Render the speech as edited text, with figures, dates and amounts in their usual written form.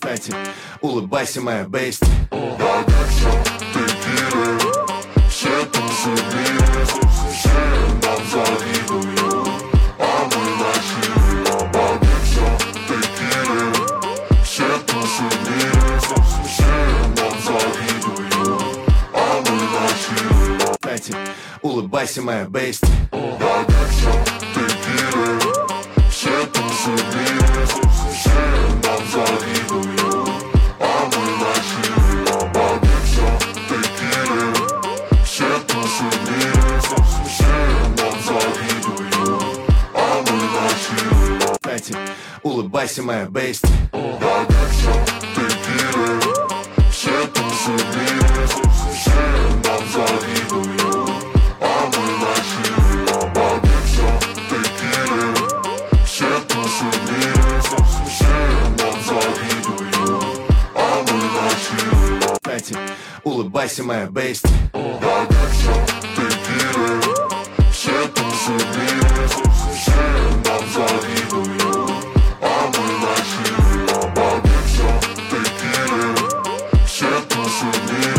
Кстати, улыбайся, моя бейст. Все тусы в мире, все нам завидуют, а мы начали обогреться текилой. Все тусы в мире, все нам завидуют, а мы начали. Кстати, улыбайся, моя бейст. Обогреться текилой. Все тусы в мире, все нам завидуют, а мы начали обогреться текилой. Все тусы в мире, все нам завидуют, а мы начали. Кстати, улыбайся, моя бейст. Обогреться текилой. Все тусы в мире, все нам завидуют, а мы начали обогреться текилой. Все тусы в мире, все нам завидуют, а мы начали. Кстати, улыбайся, моя бейст. Обогреться текилой. Все тусы в мире, все нам завидуют, а мы начали обогреться текилой. Все тусы в мире.